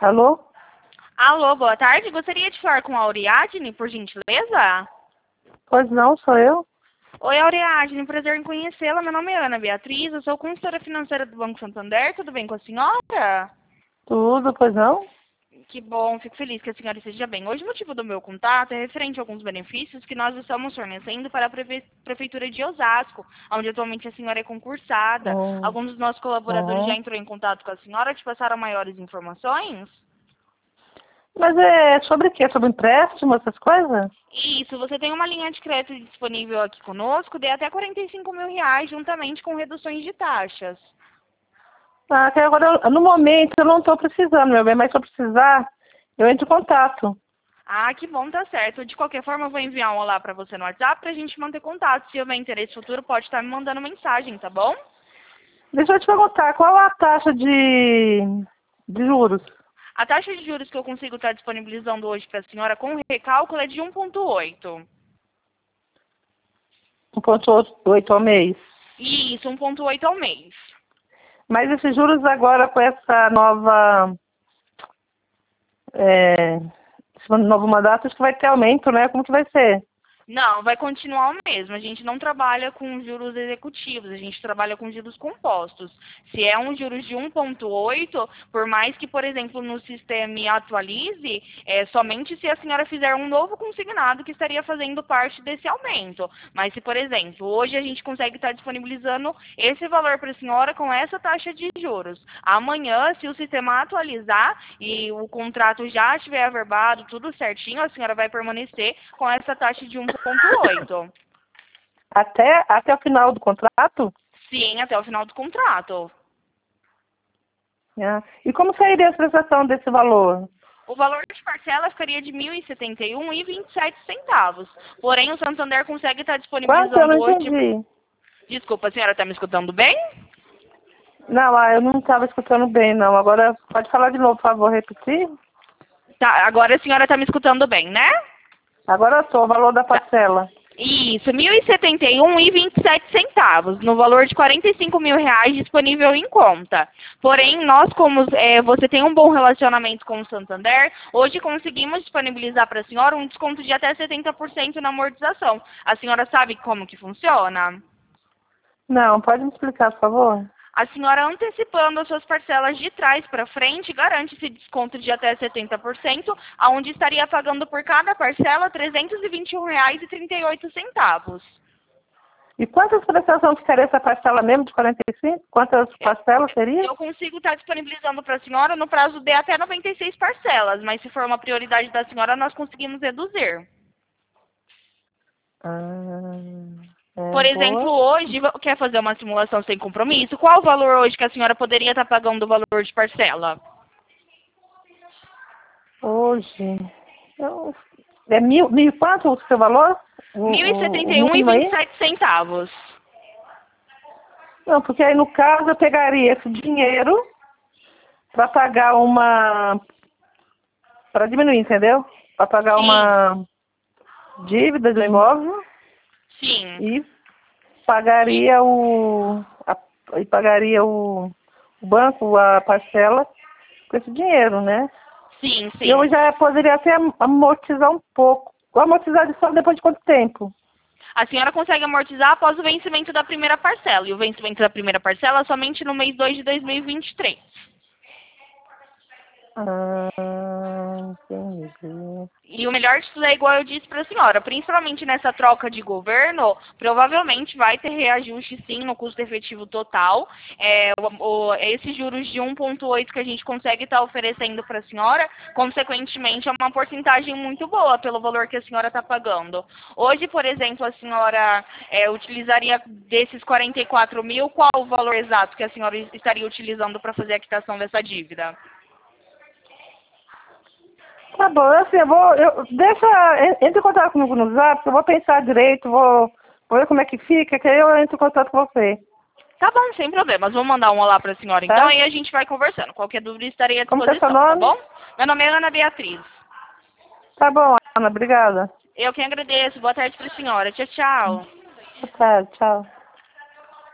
Alô? Alô, boa tarde. Gostaria de falar com a Ariadne, por gentileza? Pois não, sou eu? Oi, Ariadne. Prazer em conhecê-la. Meu nome é Ana Beatriz. Eu sou consultora financeira do Banco Santander. Tudo bem com a senhora? Tudo, pois não? Que bom. Fico feliz que a senhora esteja bem. Hoje o motivo do meu contato é referente a alguns benefícios que nós estamos fornecendo para a Prefeitura de Osasco, onde atualmente a senhora é concursada. Hum, Alguns dos nossos colaboradores já uhum. entrou em contato com a senhora, te passaram maiores informações? Mas é sobre o quê? Sobre empréstimo, essas coisas? Isso, você tem uma linha de crédito disponível aqui conosco de até R$ 45.000, juntamente com reduções de taxas. Ah, que agora, no momento, eu não estou precisando, meu bem, mas se eu precisar, eu entro em contato. Ah, que bom, tá certo. De qualquer forma, eu vou enviar um olá para você no WhatsApp pra gente manter contato. Se houver interesse futuro, pode estar me mandando mensagem, tá bom? Deixa eu te perguntar, qual a taxa de juros? A taxa de juros que eu consigo estar disponibilizando hoje para a senhora com recálculo é de 1,8. 1,8 ao mês. Isso, 1,8 ao mês. Mas esses juros agora com essa nova, esse novo mandato, acho que vai ter aumento, né? Como que vai ser? Não, vai continuar o mesmo. A gente não trabalha com juros executivos, a gente trabalha com juros compostos. Se é um juros de 1,8, por mais que, por exemplo, no sistema atualize, é somente se a senhora fizer um novo consignado que estaria fazendo parte desse aumento. Mas se, por exemplo, hoje a gente consegue estar disponibilizando esse valor para a senhora com essa taxa de juros. Amanhã, se o sistema atualizar e o contrato já estiver averbado, tudo certinho, a senhora vai permanecer com essa taxa de 1,8. Até o final do contrato? Sim, até o final do contrato. Ah, e como sairia a prestação desse valor? O valor de parcela ficaria de R$ 1.071,27. Porém, o Santander consegue estar Quanto? Eu não disponibilizando hoje... entendi. Desculpa, a senhora está me escutando bem? Não, eu não estava escutando bem, não. Agora, pode falar de novo, por favor, repetir? Tá, agora a senhora está me escutando bem, né? Agora eu estou, o valor da Tá. parcela. Isso, R$ 1.071,27, no valor de R$ 45.000 disponível em conta. Porém, nós, como você tem um bom relacionamento com o Santander, hoje conseguimos disponibilizar para a senhora um desconto de até 70% na amortização. A senhora sabe como que funciona? Não, pode me explicar, por favor? A senhora antecipando as suas parcelas de trás para frente garante esse desconto de até 70%, aonde estaria pagando por cada parcela R$ 321,38. E quantas prestações ficaria essa parcela mesmo de 45? Quantas parcelas seria? Eu consigo estar disponibilizando para a senhora no prazo de até 96 parcelas, mas se for uma prioridade da senhora, nós conseguimos reduzir. Ah, Por exemplo, boa. hoje, quer fazer uma simulação sem compromisso? Qual o valor hoje que a senhora poderia estar pagando o valor de parcela? Hoje, eu, é mil e quanto o seu valor? O mínimo aí? 1.071,27. Não, porque aí no caso eu pegaria esse dinheiro para pagar para diminuir, entendeu? Para pagar Sim, uma dívida do imóvel sim, e pagaria o banco a parcela com esse dinheiro, né? sim, E eu sim. já poderia até amortizar um pouco. Vou amortizar de só depois de quanto tempo? A senhora consegue amortizar após o vencimento da primeira parcela. E o vencimento da primeira parcela é somente no mês 2 de 2023. Entendi. E o melhor de tudo é igual eu disse para a senhora, principalmente nessa troca de governo, provavelmente vai ter reajuste sim no custo efetivo total. Esses juros de 1,8 que a gente consegue estar oferecendo para a senhora, consequentemente é uma porcentagem muito boa pelo valor que a senhora está pagando. Hoje, por exemplo, a senhora utilizaria desses 44 mil, qual o valor exato que a senhora estaria utilizando para fazer a quitação dessa dívida? Tá bom, assim, entre em contato comigo no Zap, que eu vou pensar direito, vou ver como é que fica, que aí eu entro em contato com você, Tá bom, sem problemas. Vou mandar um olá pra senhora então tá? e a gente vai conversando. Qualquer dúvida estarei à Como que é seu disposição, tá nome? bom? Meu nome é Ana Beatriz. Tá bom, Ana, obrigada. Eu que agradeço. Boa tarde pra senhora. Tchau, tchau. Boa tarde, tchau.